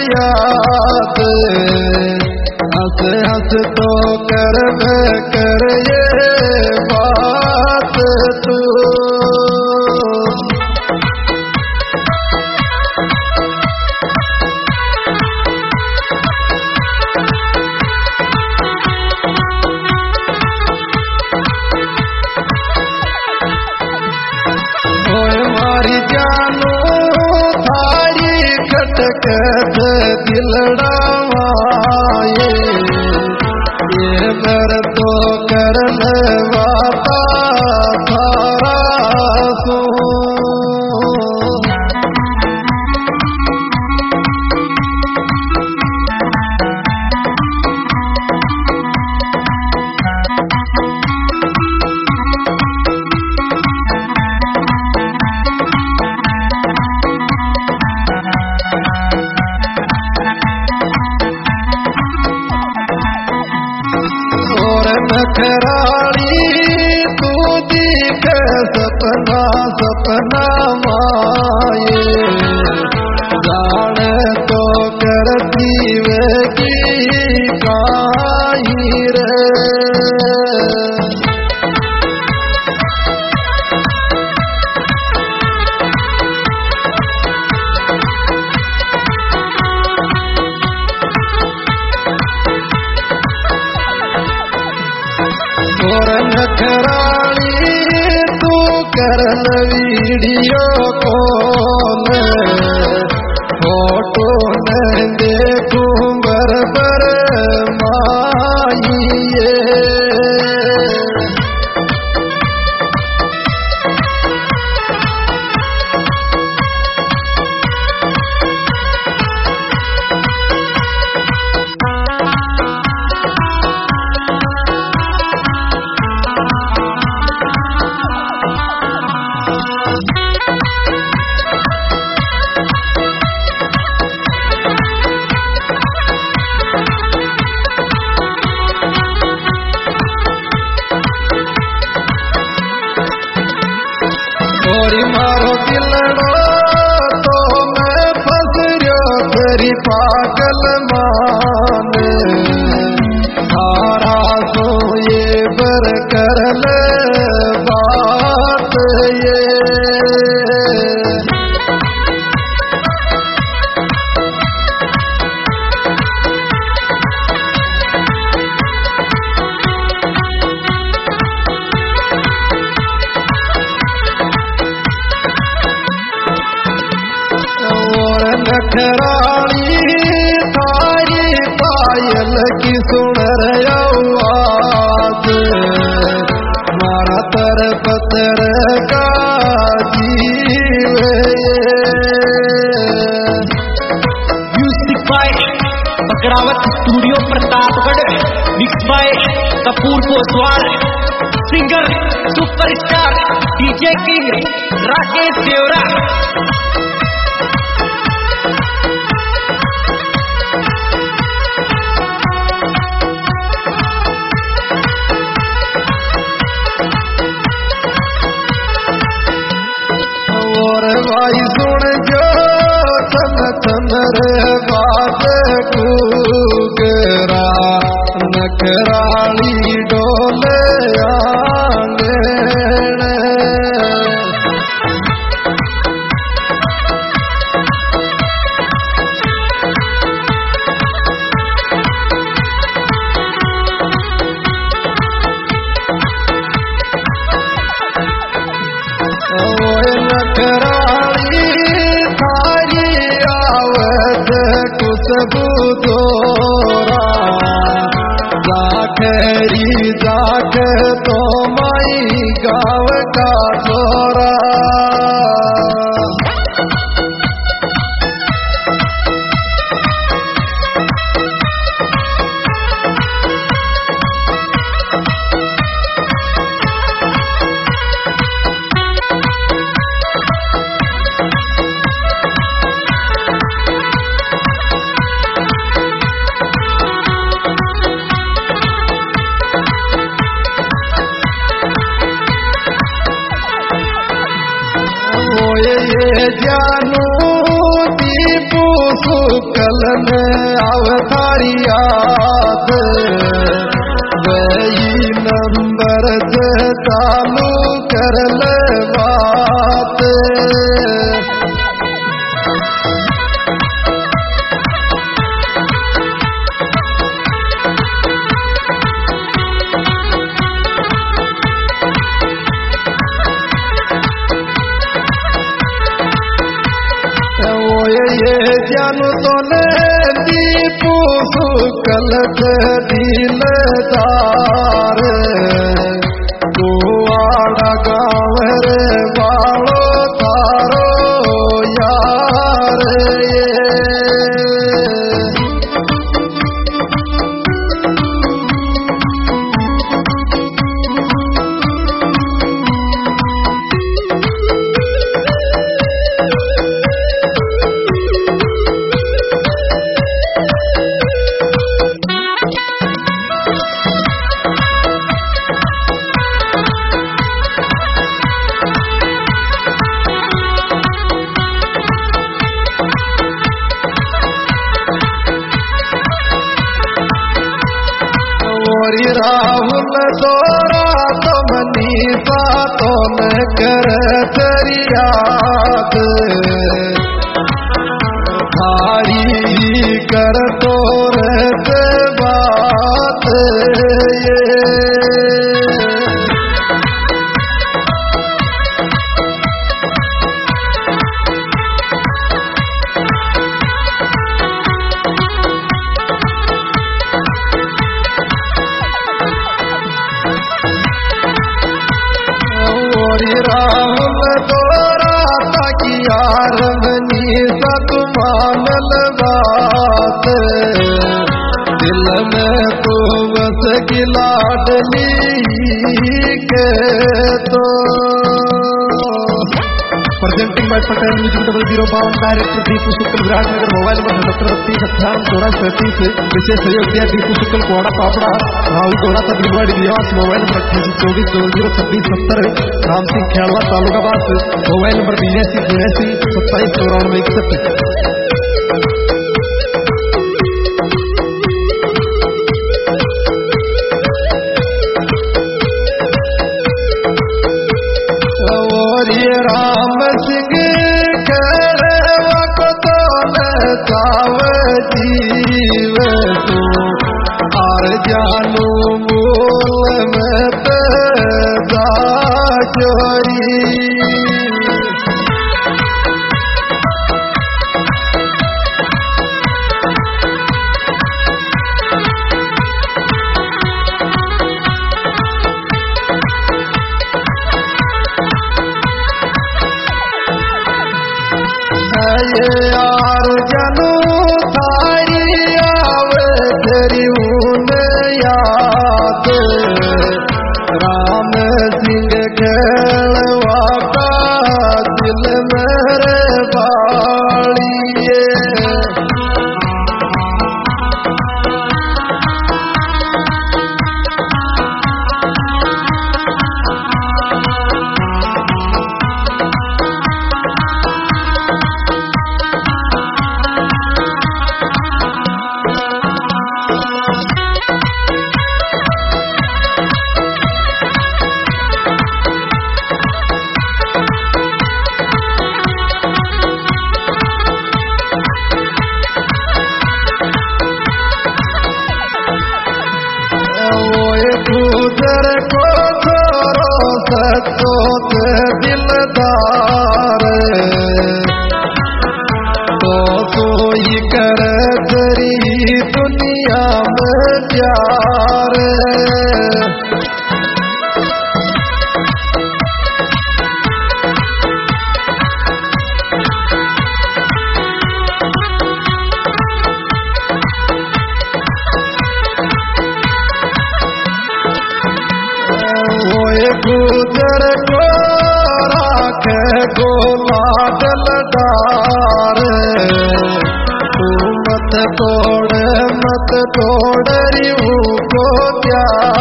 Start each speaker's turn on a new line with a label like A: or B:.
A: याद हंस हंस तो कर ये बात तू मारी जानू थारी खटखट दिलड़ावाए ये कर तो करन वाता थारा सो नखराली तू दिख सपना सपना माए जान तो करती वे की काई रे और नखराली तू करन वीडियो कॉल फोटो न देखूं बरबर माइए छोरी मारो दिलड़ो तो मैं फंस रियो तेरी पागल माने थारा सो ये बर कर ले बात ये नखराली थारी पायल की सुन आवाज मारा तर पतर का जीव
B: music by Bakrawat studio Pratapgarh mix by Kapoor Poswal singer superstar DJ king Rakesh Devra
A: और भाई सुन जो चन चंद्र बात कूकरा नखराली डोले आंगन नखराली थारी आवत कुसबू तोरा जाखरी जाख तो माई गाँव का छोरा जानू दीपू सुकल ने अवतारी याद वही नंबर से चालू कर ले बात ये जानू तो ने दीपू सुकल दिलदार तू आड़ा गाँव रे बालो तारो यार राहुल दोरा तुम नीसा तो न कर तेरी याद भारी कर तो रहते बात राम दोरा यार मनी सतमानल बात दिल में तो बस गिलाडली के तो
B: presenting by Patel music 0052 director Deepu Shukla Viratnagar mobile number 7032 विशेष सहयोग दिया दीपू शुक्ल कोड़ा पापड़ा राहुल कोड़ा तबलीवाड़ी निवास mobile number 2824 Ram Singh Khedwa Talukabad mobile number 82 27 94
A: Ram Singh कहवा को तो चाव जीव तू और जानू मूल में पैदा चोरी ये यार जनू थारी आवे तेरी ऊन याद राम सिंह खेलवा का दिल मेरे बाड़िए गुजर को छोरो सतो दिलदार तो सोई कर तेरी दुनिया में प्यार गुजर को राखे गोला दिलदार तू मत तोड़ रिऊ को प्यार